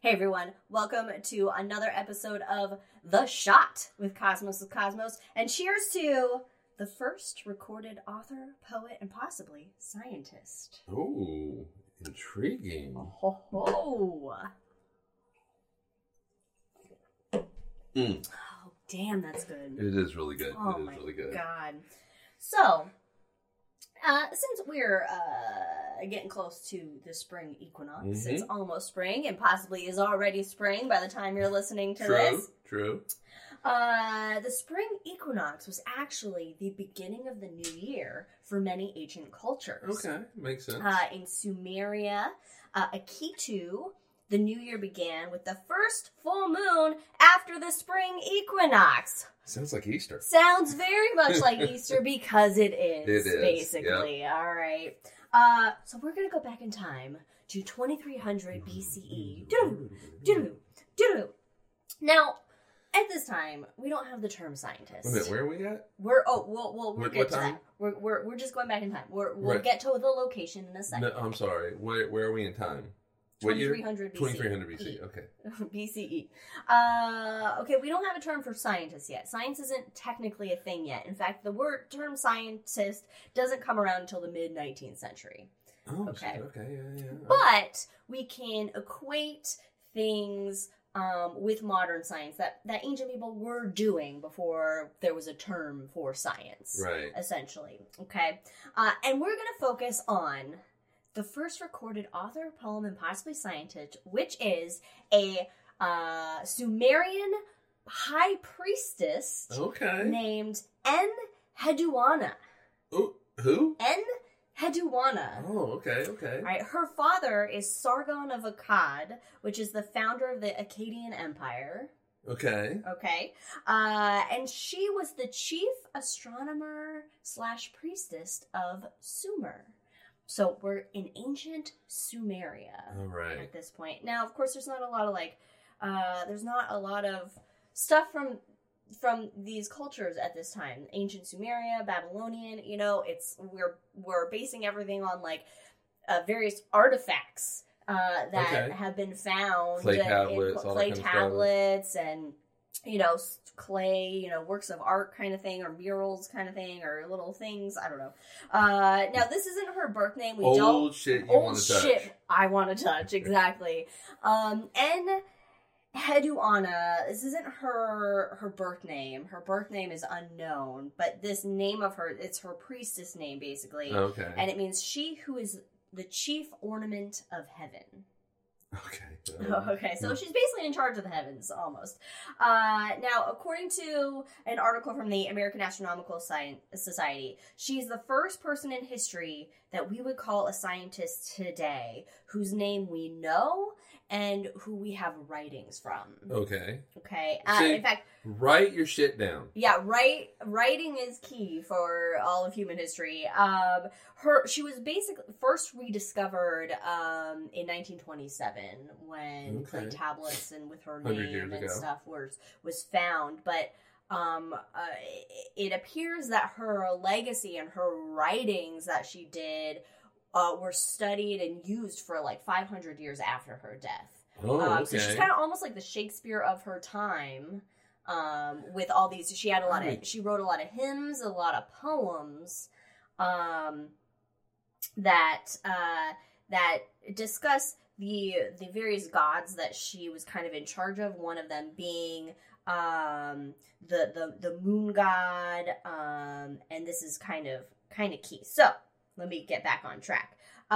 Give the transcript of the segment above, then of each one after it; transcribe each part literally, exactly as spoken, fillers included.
Hey everyone, welcome to another episode of The Shot with Cosmos with Cosmos, and cheers to the first recorded author, poet, and possibly scientist. Oh, intriguing. Oh, ho, ho. Mm. Oh, damn, that's good. It is really good. Oh it is my really good. God. So, uh, since we're uh, getting close to the spring equinox, Mm-hmm. it's almost spring and possibly is already spring by the time you're listening to True, this. true. Uh, the spring equinox was actually the beginning of the new year for many ancient cultures. Okay, makes sense. Uh, in Sumeria, uh, Akitu, the new year began with the first full moon after the spring equinox. Sounds like Easter. Sounds very much like Easter because it is, It is, basically. yep. All right. Uh, so we're going to go back in time to twenty-three hundred B C E. Doo-doo, doo-doo, doo-doo. Now, at this time, we don't have the term scientist. Wait a minute, where are we at? We're oh we'll we'll, we'll What- get what to time? that. We're we're we're just going back in time. We're, we'll Right. get to the location in a second. No, I'm sorry. Where, where are we in time? What year? twenty-three hundred B C E. twenty-three hundred B C. Okay. B C E. Uh, okay, we don't have a term for scientist yet. Science isn't technically a thing yet. In fact, the word term scientist doesn't come around until the mid nineteenth century. Oh, Okay. shit, okay, yeah, yeah. But we can equate things um, with modern science that, that ancient people were doing before there was a term for science. Right. Essentially. Okay? Uh, and we're going to focus on the first recorded author, poem, and possibly scientist, which is a uh, Sumerian high priestess Okay. named Enheduanna. Oh, who? Enheduanna. Oh, okay, okay. All right, her father is Sargon of Akkad, which is the founder of the Akkadian Empire. Okay. Okay, uh, and she was the chief astronomer slash priestess of Sumer. So we're in ancient Sumeria All right. at this point. Now, of course, there's not a lot of like, uh, there's not a lot of stuff from from these cultures at this time. Ancient Sumeria, Babylonian, you know, it's we're we're basing everything on like uh, various artifacts uh, that Okay. have been found, Clay in- tablets, in all that clay kind of stuff. tablets, and you know, s- clay, you know, works of art kind of thing, or murals kind of thing, or little things. I don't know. Uh, now, this isn't her birth name. We Old don't. shit you Old want to touch. shit I want to touch, exactly. Um, Enheduanna, this isn't her her birth name. Her birth name is unknown, but this name of her, it's her priestess name, basically. Okay. And it means she who is the chief ornament of heaven. Okay. Okay, so she's basically in charge of the heavens, almost. Uh, now, according to an article from the American Astronomical Sci- Society, she's the first person in history that we would call a scientist today, whose name we know and who we have writings from. Okay. Okay, uh, See- in fact, Write your shit down. yeah, write writing is key for all of human history. Um, her she was basically first rediscovered um, in nineteen twenty-seven when clay Okay. tablets and with her one hundred name years and ago. stuff was was found. But um, uh, it appears that her legacy and her writings that she did uh, were studied and used for like five hundred years after her death. Oh, Um, okay. So she's kind of almost like the Shakespeare of her time. Um, with all these, she had a lot of, Right. she wrote a lot of hymns, a lot of poems, um, that, uh, that discuss the, the various gods that she was kind of in charge of. One of them being, um, the, the, the moon god. Um, and this is kind of, kind of key. So let me get back on track.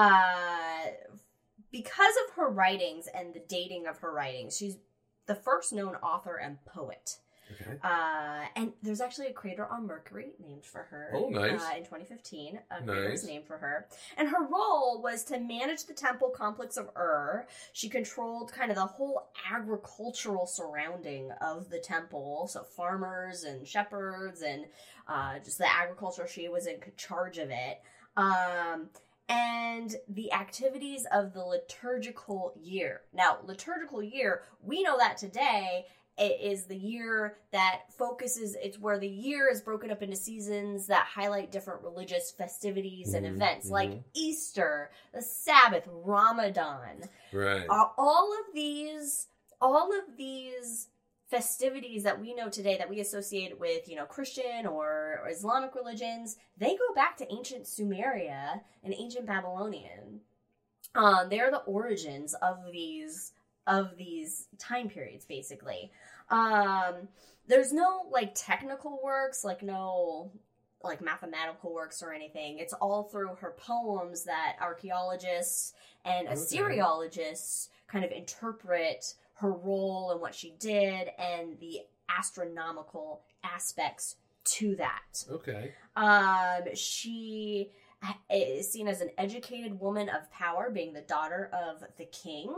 Uh, because of her writings and the dating of her writings, she's the first known author and poet. Okay. Uh, and there's actually a crater on Mercury named for her. Oh, nice. Uh, in twenty fifteen, a crater was Nice. named for her. And her role was to manage the temple complex of Ur. She controlled kind of the whole agricultural surrounding of the temple. So farmers and shepherds and uh, just the agriculture. She was in charge of it. Um, and the activities of the liturgical year. Now, liturgical year, we know that today it is the year that focuses, it's where the year is broken up into seasons that highlight different religious festivities and Mhm, events, mhm. like Easter, the Sabbath, Ramadan. Right. Uh, all of these, all of these festivities that we know today that we associate with, you know, Christian or, or Islamic religions, they go back to ancient Sumeria and ancient Babylonian. Um, they're the origins of these of these time periods, basically. Um, there's no like technical works, like no like mathematical works or anything. It's all through her poems that archaeologists and Okay. Assyriologists kind of interpret her role and what she did and the astronomical aspects to that. Okay. Um, she is seen as an educated woman of power, being the daughter of the king.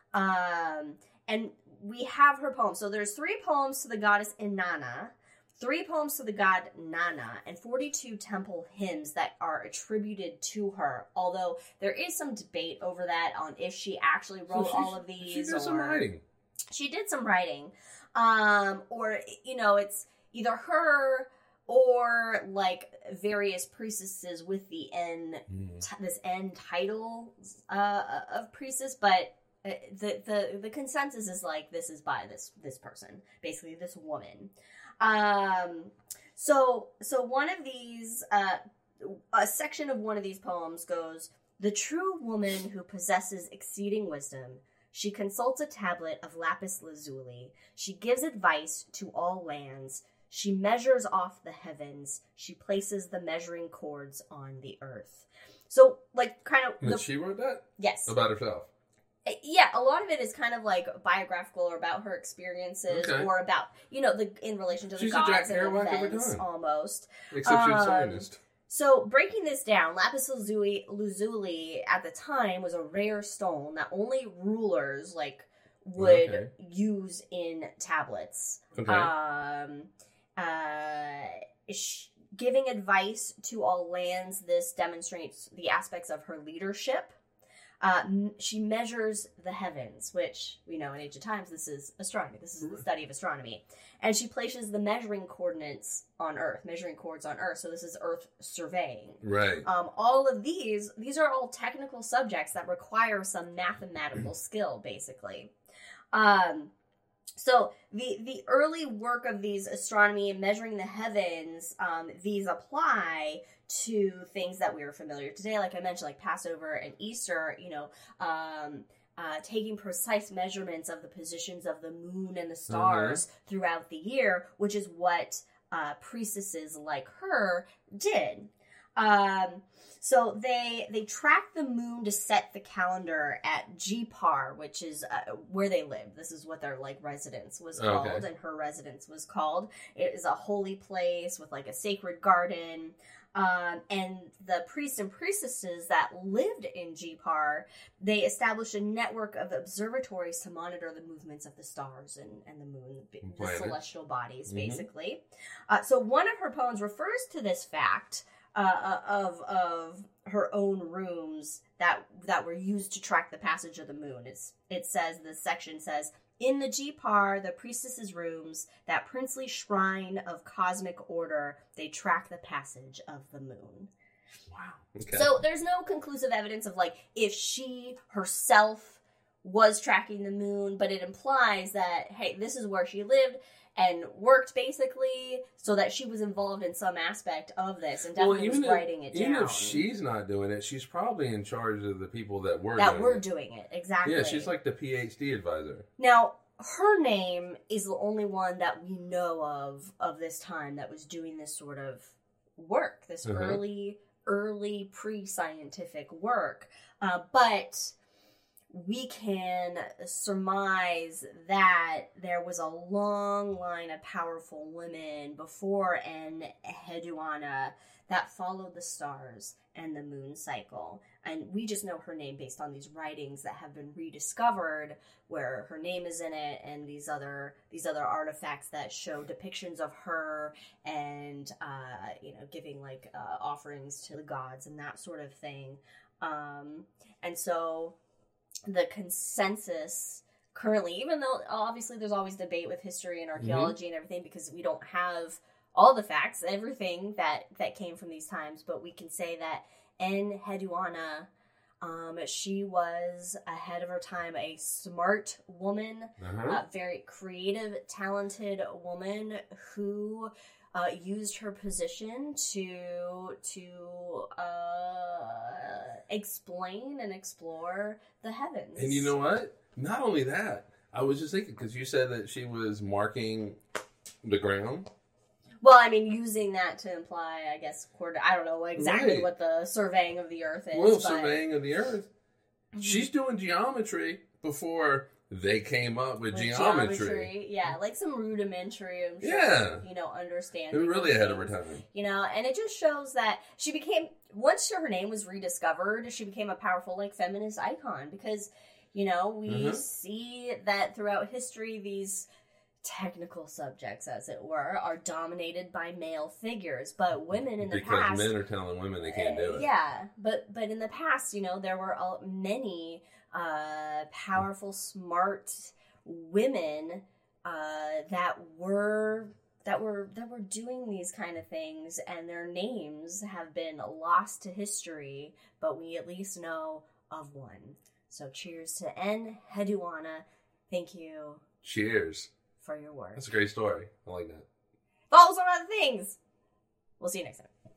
Um, and we have her poems. So there's three poems to the goddess Inanna, three poems to the god Nana, and forty-two temple hymns that are attributed to her. Although there is some debate over that on if she actually wrote So all of these. She did or... some writing. She did some writing. Um, or, you know, it's either her or like various priestesses with the N, Mm. t- this N title uh, of priestess, but uh, the, the the consensus is like this is by this this person, basically this woman. Um, so so one of these, uh, a section of one of these poems goes, "The true woman who possesses exceeding wisdom. She consults a tablet of lapis lazuli. She gives advice to all lands. She measures off the heavens. She places the measuring cords on the earth." So, like, kind of... And The, she wrote that? yes. About herself? Yeah, a lot of it is kind of, like, biographical or about her experiences Okay. or about, you know, the in relation to the She's a Jack gods and Kerouac of her events, time. almost. Except she's a Um, Zionist. So, breaking this down, lapis lazuli, lazuli at the time was a rare stone that only rulers, like, would Okay. use in tablets. Okay. Um, uh, sh- giving advice to all lands, this demonstrates the aspects of her leadership. Uh, m- she measures the heavens, which we know in ancient times this is astronomy. This is the study of astronomy. And she places the measuring coordinates on Earth, measuring cords on Earth. So this is Earth surveying. Right. Um, all of these, these are all technical subjects that require some mathematical skill, basically. Um, so the the early work of these astronomy and measuring the heavens, um, these apply to things that we are familiar today, like I mentioned, like Passover and Easter. You know, um, uh, taking precise measurements of the positions of the moon and the stars throughout the year, which is what uh, priestesses like her did. Um, so they they track the moon to set the calendar at Jipar, which is uh, where they lived. This is what their like residence was called, Okay. and her residence was called. It is a holy place with like a sacred garden. Um, and the priests and priestesses that lived in Jipar, they established a network of observatories to monitor the movements of the stars and, and the moon, the Planets. celestial bodies, Mhm. basically. Uh, so one of her poems refers to this fact uh, of of her own rooms that that were used to track the passage of the moon. It's it says this section says, "In the Jipar, the priestesses' rooms, that princely shrine of cosmic order, they track the passage of the moon." Wow. Okay. So there's no conclusive evidence of like if she herself was tracking the moon, but it implies that, hey, this is where she lived and worked basically, so that she was involved in some aspect of this and definitely was if, writing it even down. if she's not doing it, she's probably in charge of the people that were that doing were it. doing it, exactly. Yeah, she's like the P H D advisor. Now, her name is the only one that we know of of this time that was doing this sort of work, this Uh-huh. early, early pre-scientific work. Uh, but we can surmise that there was a long line of powerful women before Enheduanna that followed the stars and the moon cycle. And we just know her name based on these writings that have been rediscovered where her name is in it, and these other these other artifacts that show depictions of her and uh, you know, giving like uh, offerings to the gods and that sort of thing. Um, and so the consensus currently, even though obviously there's always debate with history and archaeology Mm-hmm. and everything, because we don't have all the facts, everything that, that came from these times, but we can say that Enheduanna, um, she was ahead of her time, a smart woman, Uh-huh. a very creative, talented woman who uh, used her position to to uh, explain and explore the heavens. And you know what? Not only that, I was just thinking, because you said that she was marking the ground. Well, I mean, using that to imply, I guess, quarter. I don't know exactly Right. what the surveying of the earth is. Well, but... surveying of the earth. Mhm. She's doing geometry before they came up with, With geometry. geometry, yeah, like some rudimentary, I'm sure, Yeah. you know, understanding. They're really of ahead of her things. time. You know, and it just shows that she became, once her name was rediscovered, she became a powerful, like, feminist icon, because, you know, we Mhm. see that throughout history, these technical subjects, as it were, are dominated by male figures, but women in the Because past... men are telling women they can't do Uh, it. Yeah, but but in the past, you know, there were uh, many uh, powerful, smart women uh, that were that were that were doing these kind of things, and their names have been lost to history, but we at least know of one. So cheers to Enheduanna. Thank you Cheers. for your work. That's a great story. I like that. Follow some other things. We'll see you next time.